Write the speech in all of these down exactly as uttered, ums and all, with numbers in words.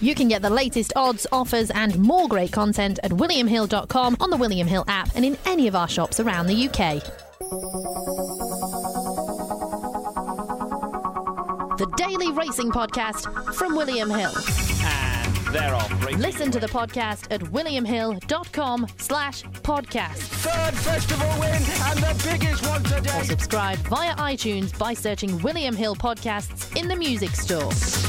You can get the latest odds, offers and more great content at william hill dot com, on the William Hill app and in any of our shops around the U K. The Daily Racing Podcast from William Hill. And they're off. Racing Listen to the podcast at william hill dot com slash podcast. Third festival win and the biggest one today. Or subscribe via iTunes by searching William Hill Podcasts in the music store.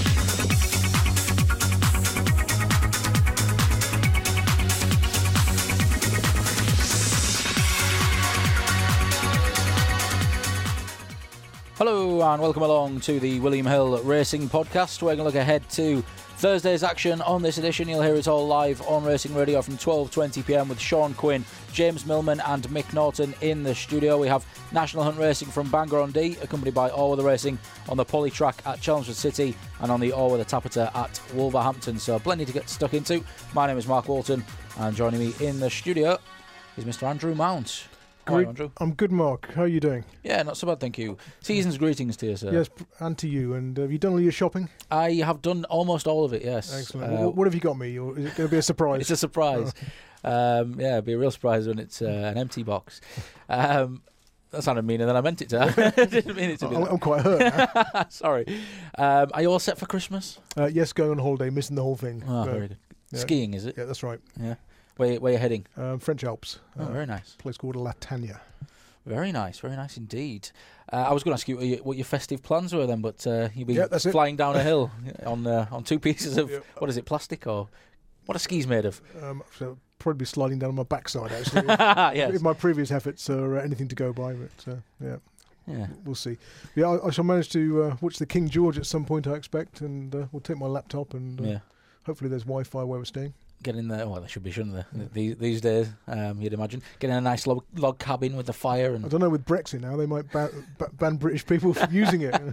Hello and welcome along to the William Hill Racing Podcast. We're going to look ahead to Thursday's action. On this edition, you'll hear it all live on Racing Radio from twelve twenty p m with Sean Quinn, James Millman and Mick Norton in the studio. We have National Hunt Racing from Bangor-on-Dee, accompanied by All Weather Racing on the Poly track at Chelmsford City and on the All Weather Tappeta at Wolverhampton. So plenty to get stuck into. My name is Mark Walton and joining me in the studio is Mister Andrew Mount. How are you, Andrew? I'm good, Mark. How are you doing? Yeah, not so bad, thank you. Season's greetings to you, sir. Yes, and to you. And uh, have you done all your shopping? I have done almost all of it, yes. Excellent. Uh, what, what have you got me? Or is it going to be a surprise? It's a surprise. Oh. Um, yeah, it'll be a real surprise when it's uh, an empty box. Um, that sounded meaner than I meant it to. I didn't mean it to be. I'm, that. I'm quite hurt. Sorry. Um, are you all set for Christmas? Uh, yes, going on holiday, missing the whole thing. Oh, uh, very good. yeah. Skiing, is it? Yeah, that's right. Yeah. Where, where are you heading? Um, French Alps. Oh, uh, very nice. A place called La Tania. Very nice, very nice indeed. Uh, I was going to ask you what your, what your festive plans were then, but uh, you'll be yeah, that's flying it. down a hill on uh, on two pieces of, yeah. what is it, plastic or what are skis made of? Um, so probably be sliding down on my backside, actually. Yes. If my previous efforts are uh, anything to go by, but uh, yeah. Yeah. We'll see. Yeah, I, I shall manage to uh, watch the King George at some point, I expect, and uh, we'll take my laptop and uh, Yeah. hopefully there's Wi-Fi where we're staying. Get in there. Well, there should be, shouldn't there? Yeah. These, these days, um, you'd imagine. Get in a nice log, log cabin with the fire. And I don't know, with Brexit now, they might ban, ban British people from using it.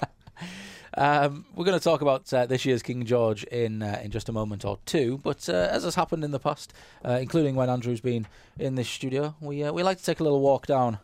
um, we're going to talk about uh, this year's King George in uh, in just a moment or two. But uh, as has happened in the past, uh, including when Andrew's been in this studio, we uh, we like to take a little walk down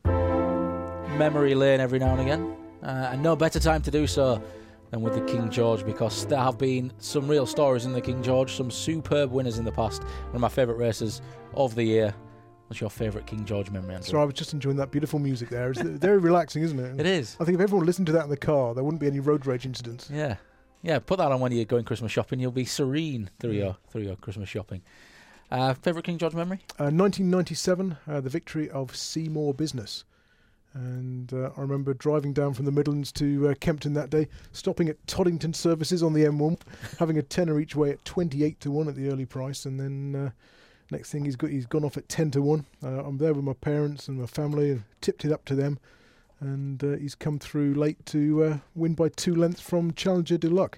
memory lane every now and again. Uh, and no better time to do so than with the King George, because there have been some real stories in the King George, some superb winners in the past. One of my favourite races of the year. What's your favourite King George memory, Andrew? So I was just enjoying that beautiful music there. It's very relaxing, isn't it? It is. I think if everyone listened to that in the car, there wouldn't be any road rage incidents. Yeah. Yeah, put that on when you're going Christmas shopping. You'll be serene through your through your Christmas shopping. Uh, favourite King George memory? Uh, nineteen ninety-seven, uh, the victory of Seymour Business. And uh, I remember driving down from the Midlands to uh, Kempton that day, stopping at Toddington Services on the M one, having a tenner each way at twenty-eight to one at the early price, and then uh, next thing he's got, he's gone off at ten to one. Uh, I'm there with my parents and my family, and tipped it up to them, and uh, he's come through late to uh, win by two lengths from Challenger de Luck,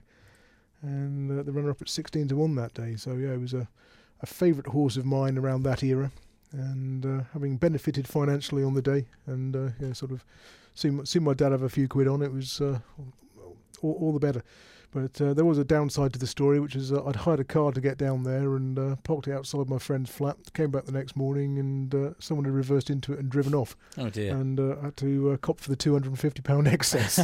and uh, the runner-up at sixteen to one that day. So yeah, it was a, a favourite horse of mine around that era. And uh, having benefited financially on the day, and uh, yeah, sort of seen, seen my dad have a few quid on it, was uh, all, all the better. But uh, there was a downside to the story, which is uh, I'd hired a car to get down there and uh, parked it outside my friend's flat. Came back the next morning, and uh, someone had reversed into it and driven off. Oh dear! And uh, I had to uh, cop for the two hundred and fifty pound excess.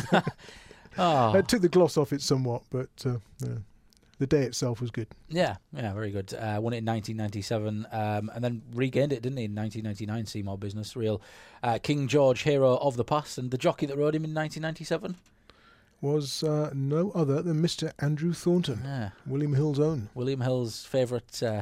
Oh. It took the gloss off it somewhat, but uh, yeah. The day itself was good. Yeah, yeah, very good. Uh, won it in nineteen ninety-seven, um, and then regained it, didn't he, in nineteen ninety-nine, Seymour Business. Real uh, King George hero of the past. And the jockey that rode him in nineteen ninety-seven? Was uh, no other than Mister Andrew Thornton, Yeah. William Hill's own. William Hill's favourite uh,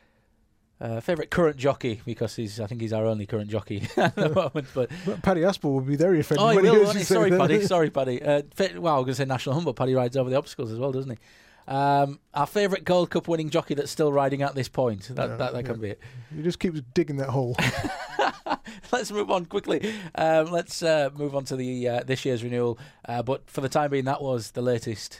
uh, favourite current jockey, because he's I think he's our only current jockey at the moment. But Well, Paddy Aspel would be very offended. oh, he when will, he hears won't you he? say Sorry, that. Paddy. Sorry, Paddy. Uh, fa- well, I was going to say National Hunt, but Paddy rides over the obstacles as well, doesn't he? Um, our favourite Gold Cup winning jockey that's still riding at this point. That Yeah, that, that yeah. can be it. You just keep digging that hole. Let's move on quickly. Um, let's uh, move on to the uh, this year's renewal. Uh, but for the time being, that was the latest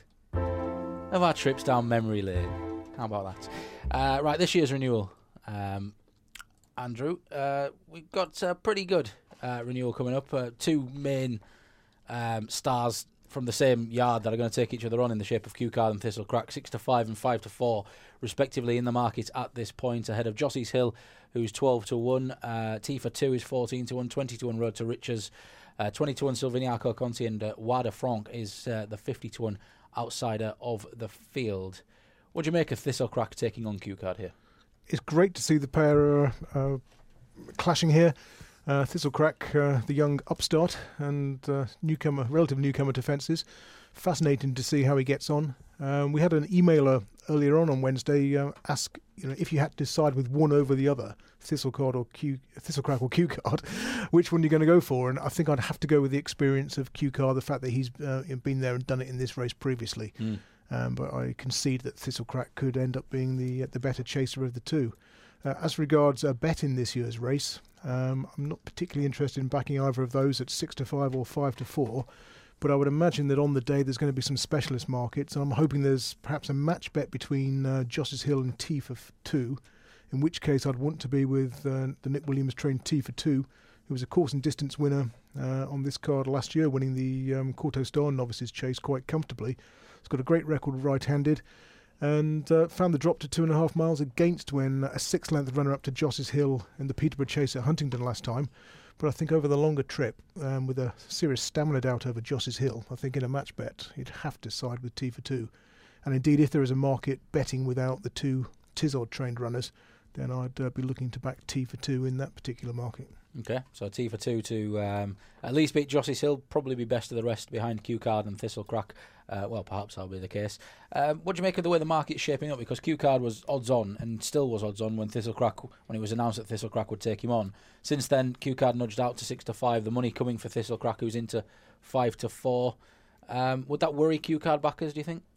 of our trips down memory lane. How about that? Uh, right, this year's renewal. Um, Andrew, uh, we've got a pretty good uh, renewal coming up. Uh, two main um, stars from the same yard that are going to take each other on in the shape of Q-Card and Thistlecrack, six to five and five to four, respectively, in the market at this point, ahead of Jossie's Hill, who's twelve to one. Uh, T for two is fourteen to one, twenty to one Road to Riches, uh, twenty to one Silviniaco Conti, and uh, Wada Franck is uh, the fifty to one outsider of the field. What do you make of Thistlecrack taking on Q Card here? It's great to see the pair uh, uh, clashing here. Uh, Thistlecrack, uh, the young upstart and uh, newcomer, relative newcomer to fences. Fascinating to see how he gets on. Um, we had an emailer earlier on on Wednesday uh, ask, you know, if you had to decide with one over the other, Thistlecard or Q, Thistlecrack or Q Card, which one are you going to go for? And I think I'd have to go with the experience of Q Card, the fact that he's uh, been there and done it in this race previously. Mm. Um, but I concede that Thistlecrack could end up being the uh, the better chaser of the two. Uh, as regards a bet in this year's race, um, I'm not particularly interested in backing either of those at six to five or five to four. But I would imagine that on the day there's going to be some specialist markets, and I'm hoping there's perhaps a match bet between uh, Joss's Hill and T for two, in which case I'd want to be with uh, the Nick Williams trained T for two, who was a course and distance winner uh, on this card last year, winning the um, Courtauld Star Novices Chase quite comfortably. He's got a great record right-handed, and uh, found the drop to two and a half miles against when a six-length runner-up to Joss's Hill in the Peterborough Chase at Huntingdon last time. But I think over the longer trip, um, with a serious stamina doubt over Joss's Hill, I think in a match bet, you'd have to side with T for two. And indeed, if there is a market betting without the two Tizod trained runners, then I'd uh, be looking to back T for two in that particular market. Okay, so T for two to um, at least beat Joss's Hill, probably be best of the rest behind Q Card and Thistlecrack. Uh, well, perhaps that'll be the case. Um, what do you make of the way the market's shaping up? Because Q Card was odds on and still was odds on when Thistlecrack, when it was announced that Thistlecrack would take him on. Since then, Q Card nudged out to six to five. The money coming for Thistlecrack, who's into five to four. Um, would that worry Q Card backers? Do you think?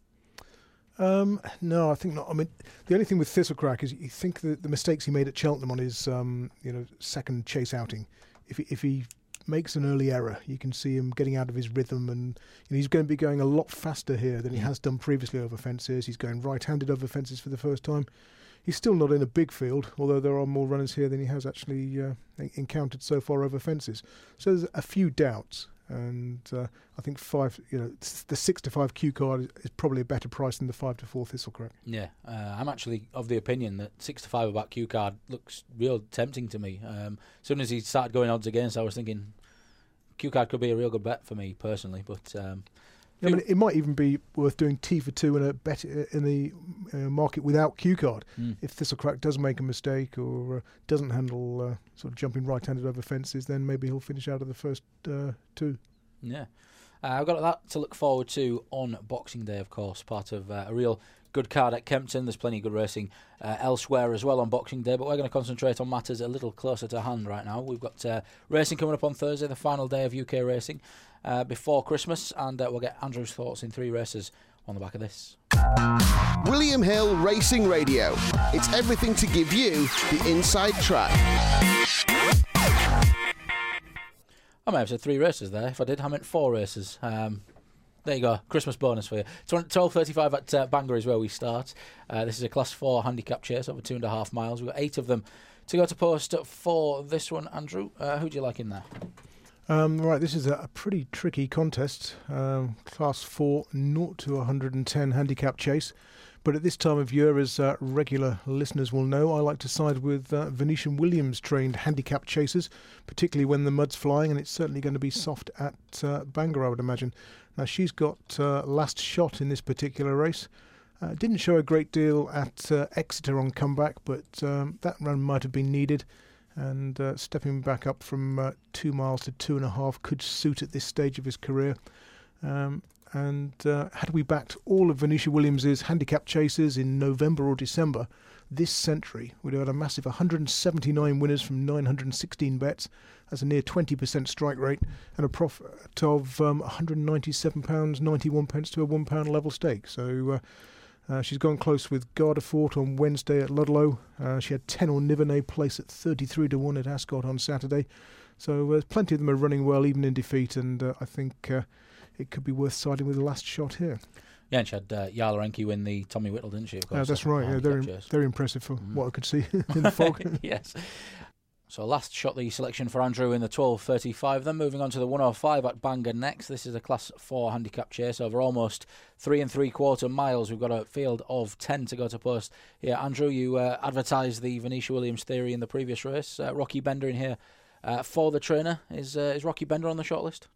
Um, no, I think not. I mean, the only thing with Thistlecrack is you think that the mistakes he made at Cheltenham on his, um, you know, second chase outing. If he, if he makes an early error, you can see him getting out of his rhythm, and you know, he's going to be going a lot faster here than he has done previously over fences. He's going right-handed over fences for the first time. He's still not in a big field, although there are more runners here than he has actually uh, encountered so far over fences. So there's a few doubts. And uh, I think five, you know, the six to five Q Card is probably a better price than the five to four Thistlecrack. Yeah, uh, I'm actually of the opinion that six to five about Q Card looks real tempting to me. Um, as soon as he started going odds against, I was thinking Q Card could be a real good bet for me personally. But um, I mean, it might even be worth doing T for two in a bet in the uh, market without Q Card. Mm. If Thistlecrack does make a mistake or uh, doesn't handle uh, sort of jumping right-handed over fences, then maybe he'll finish out of the first uh, two. Yeah, uh, I've got that to look forward to on Boxing Day, of course. Part of uh, a real good card at Kempton. There's plenty of good racing uh, elsewhere as well on Boxing Day, but we're going to concentrate on matters a little closer to hand right now. We've got uh, racing coming up on Thursday, the final day of U K racing uh, before Christmas, and uh, we'll get Andrew's thoughts in three races on the back of this. William Hill Racing Radio. It's everything to give you the inside track. I might have said three races there. If I did, I meant four races. Um, there you go, Christmas bonus for you. twelve thirty-five at uh, Bangor is where we start. Uh, this is a Class four handicap chase over two and a half miles. We've got eight of them to go to post for this one. Andrew, uh, who do you like in there? Um, right, this is a, a pretty tricky contest. Um, Class four, zero to one hundred ten handicap chase. But at this time of year, as uh, regular listeners will know, I like to side with uh, Venetian Williams trained handicap chasers, particularly when the mud's flying, and it's certainly going to be soft at uh, Bangor, I would imagine. Now, she's got uh, last shot in this particular race. Uh, didn't show a great deal at uh, Exeter on comeback, but um, that run might have been needed. And uh, stepping back up from uh, two miles to two and a half could suit at this stage of his career. Um, and uh, had we backed all of Venetia Williams's handicap chasers in November or December this century, we'd have had a massive one hundred seventy-nine winners from nine hundred sixteen bets. That's a near twenty percent strike rate and a profit of um, one hundred ninety-seven pounds ninety-one to a one pound level stake. So uh, uh, she's gone close with Gardefort on Wednesday at Ludlow. Uh, she had ten on Nivernais place at thirty-three to one at Ascot on Saturday. So uh, plenty of them are running well even in defeat, and uh, I think Uh, it could be worth siding with the last shot here. Yeah, and she had uh, Jarla Enki win the Tommy Whittle, didn't she? Of course, uh, that's right. Yeah, they're in, they're impressive for mm. what I could see in the fog. Yes. So last shot, the selection for Andrew in the twelve thirty-five. Then moving on to the one oh five at Bangor next. This is a Class four handicap chase over almost three and three quarter miles. We've got a field of ten to go to post here. Andrew, you uh, advertised the Venetia Williams theory in the previous race. Uh, Rocky Bender in here uh, for the trainer. Is uh, is Rocky Bender on the shortlist?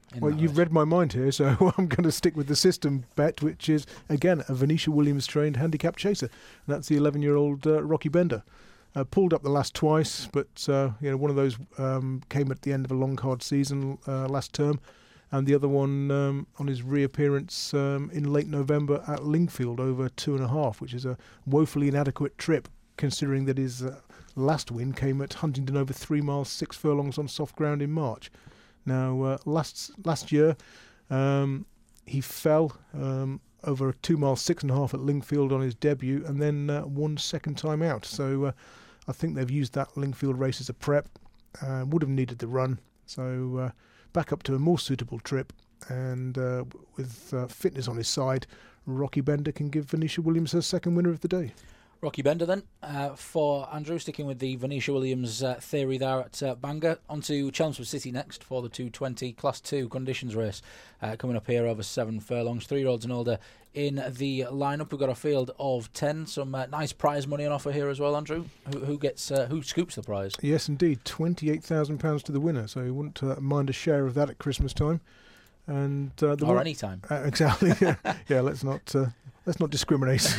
in Well, that you've race. read my mind here, so I'm going to stick with the system bet, which is, again, a Venetia Williams-trained handicap chaser. And that's the eleven-year-old uh, Rocky Bender. Uh, pulled up the last twice, but uh, you know, one of those um, came at the end of a long, hard season uh, last term, and the other one um, on his reappearance um, in late November at Lingfield over two and a half, which is a woefully inadequate trip, considering that his uh, last win came at Huntingdon over three miles, six furlongs on soft ground in March. Now, uh, last last year, um, he fell um, over a two mile, six and a half at Lingfield on his debut, and then uh, won second time out. So uh, I think they've used that Lingfield race as a prep. Uh, would have needed the run. So uh, back up to a more suitable trip, and uh, with uh, fitness on his side, Rocky Bender can give Venetia Williams her second winner of the day. Rocky Bender then, uh, for Andrew, sticking with the Venetia Williams uh, theory there at uh, Bangor. On to Chelmsford City next for the two twenty Class two conditions race. Uh, coming up here over seven furlongs, three-year-olds and older in the lineup. We've got a field of ten, some uh, nice prize money on offer here as well, Andrew. Who, who gets, uh, who scoops the prize? Yes, indeed, twenty-eight thousand pounds to the winner, so you wouldn't uh, mind a share of that at Christmas time. And uh, the Or one- any time. Uh, exactly. yeah. yeah, let's not uh, let's not discriminate.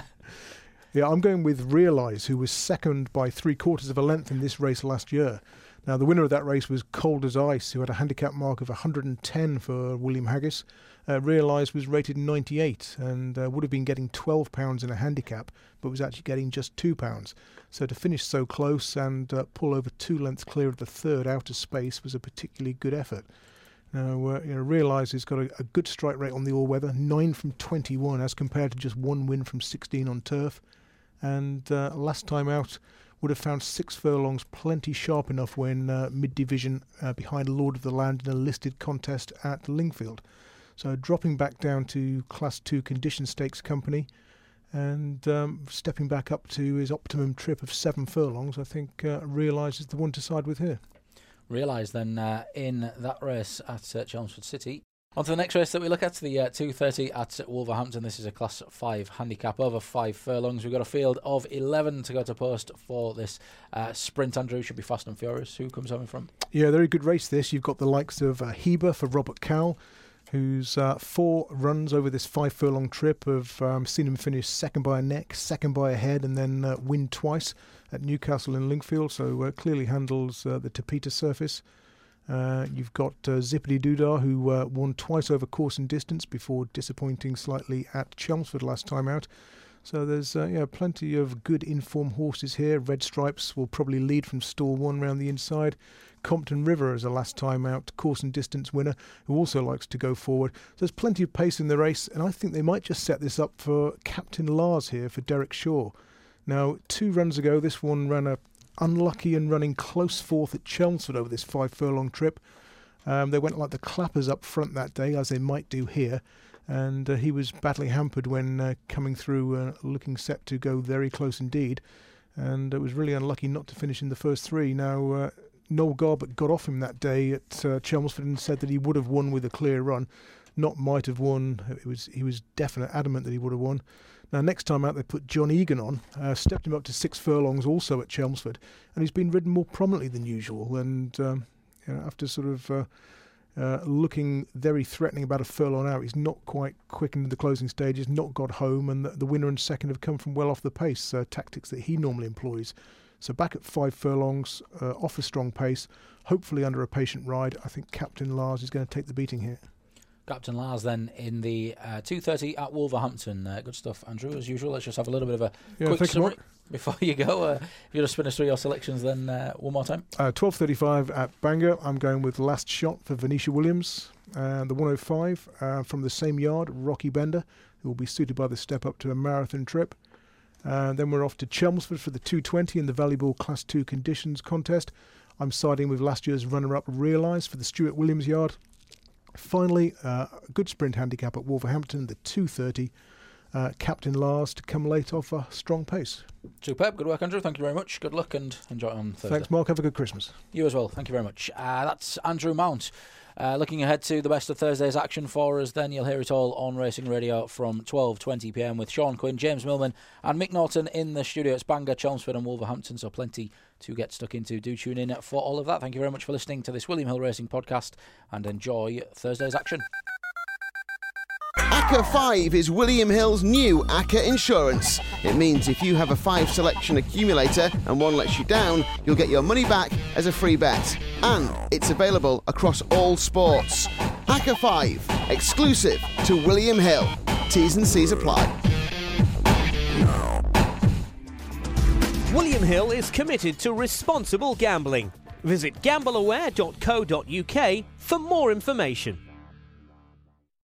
Yeah, I'm going with Realise, who was second by three quarters of a length in this race last year. Now, the winner of that race was Cold as Ice, who had a handicap mark of one hundred ten for William Haggis. Uh, Realise was rated ninety-eight and uh, would have been getting twelve pounds in a handicap, but was actually getting just two pounds. So to finish so close and uh, pull over two lengths clear of the third outer space was a particularly good effort. Now, uh, you know, Realise has got a, a good strike rate on the all-weather, nine from twenty-one as compared to just one win from sixteen on turf. And uh, last time out would have found six furlongs plenty sharp enough when uh, mid-division uh, behind Lord of the Land in a listed contest at Lingfield. So dropping back down to Class two Condition Stakes company and um, stepping back up to his optimum trip of seven furlongs, I think uh, Realise is the one to side with here. Realise then uh, in that race at uh, Chelmsford City. On to the next race that we look at, the uh, two thirty at Wolverhampton. This is a Class five handicap over five furlongs. We've got a field of eleven to go to post for this uh, sprint. Andrew, should be fast and furious. Who comes home in front? Yeah, very good race this. You've got the likes of uh, Heber for Robert Cowell, who's uh, four runs over this five furlong trip have um, seen him finish second by a neck, second by a head, and then uh, win twice at Newcastle and Lingfield. So uh, clearly handles uh, the Tapeta surface. Uh, you've got uh, Zippity Doodah, who uh, won twice over course and distance before disappointing slightly at Chelmsford last time out. So there's uh, yeah, plenty of good informed horses here. Red Stripes will probably lead from stall one round the inside. Compton River is a last time out course and distance winner who also likes to go forward. So there's plenty of pace in the race, and I think they might just set this up for Captain Lars here for Derek Shaw. Now, two runs ago, this one ran a unlucky and running close fourth at Chelmsford over this five furlong trip. Um, they went like the clappers up front that day, as they might do here, and uh, he was badly hampered when uh, coming through, uh, looking set to go very close indeed, and it was really unlucky not to finish in the first three. Now, uh, Noel Garbett got off him that day at uh, Chelmsford and said that he would have won with a clear run, not might have won. It was he was definite, adamant that he would have won. Now, next time out, they put John Egan on, uh, stepped him up to six furlongs also at Chelmsford, and he's been ridden more prominently than usual. And um, you know, after sort of uh, uh, looking very threatening about a furlong out, he's not quite quick into the closing stages, not got home, and the, the winner and second have come from well off the pace, uh, tactics that he normally employs. So back at five furlongs, uh, off a strong pace, hopefully under a patient ride, I think Captain Lars is going to take the beating here. Captain Lars then in the uh, two thirty at Wolverhampton. Uh, good stuff, Andrew, as usual. Let's just have a little bit of a Yeah, quick thank you, summary Mark. before you go. Uh, if you just spin us through your selections then uh, one more time. Uh, twelve thirty-five at Bangor. I'm going with Last Shot for Venetia Williams. Uh, the one oh five uh, from the same yard, Rocky Bender, who will be suited by the step up to a marathon trip. Uh, then we're off to Chelmsford for the two twenty in the valuable Class two conditions contest. I'm siding with last year's runner-up Realise for the Stuart Williams yard. Finally, uh, a good sprint handicap at Wolverhampton, the two thirty. uh, Captain Lars to come late off a strong pace. Superb. Good work, Andrew. Thank you very much. Good luck and enjoy it on Thursday. Thanks, Mark. Have a good Christmas. You as well. Thank you very much. Uh, that's Andrew Mount. Uh, looking ahead to the best of Thursday's action for us, then you'll hear it all on Racing Radio from twelve twenty p m with Sean Quinn, James Millman and Mick Norton in the studio. It's Bangor, Chelmsford and Wolverhampton, so plenty to get stuck into. Do tune in for all of that. Thank you very much for listening to this William Hill Racing podcast and enjoy Thursday's action. A C A five is William Hill's new A C A Insurance. It means if you have a five selection accumulator and one lets you down, you'll get your money back as a free bet. And it's available across all sports. A C A five, exclusive to William Hill. T's and C's apply. William Hill is committed to responsible gambling. Visit gamble aware dot co dot u k for more information.